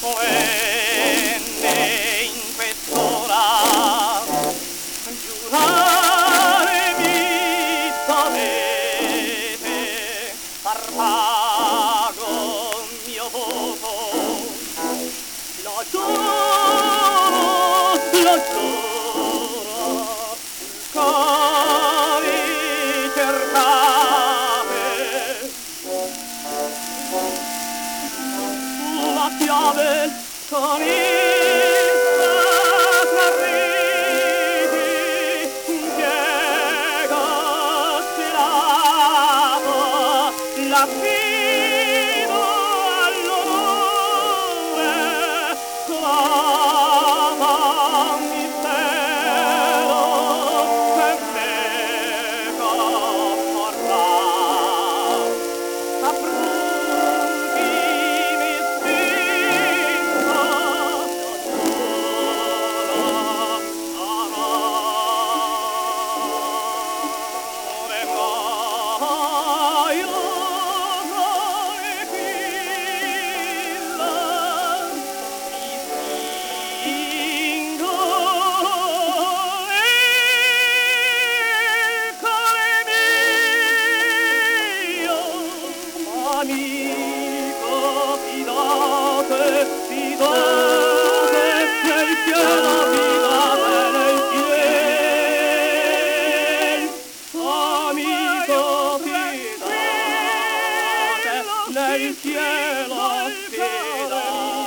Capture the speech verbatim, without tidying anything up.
solenne in quest'ora giurare mi dovete, far pago mio voto, lo giuro, lo giuro, cari cercate la chiave con il sacrariti piego stirato l'affido all'onore clama un mistero che meco porta a bruchi mi spingo amore muoio come filla mi spingo e cuore mio amico fidate fidate nel cielo fidate nel cielo amico fidate nel cielo fidate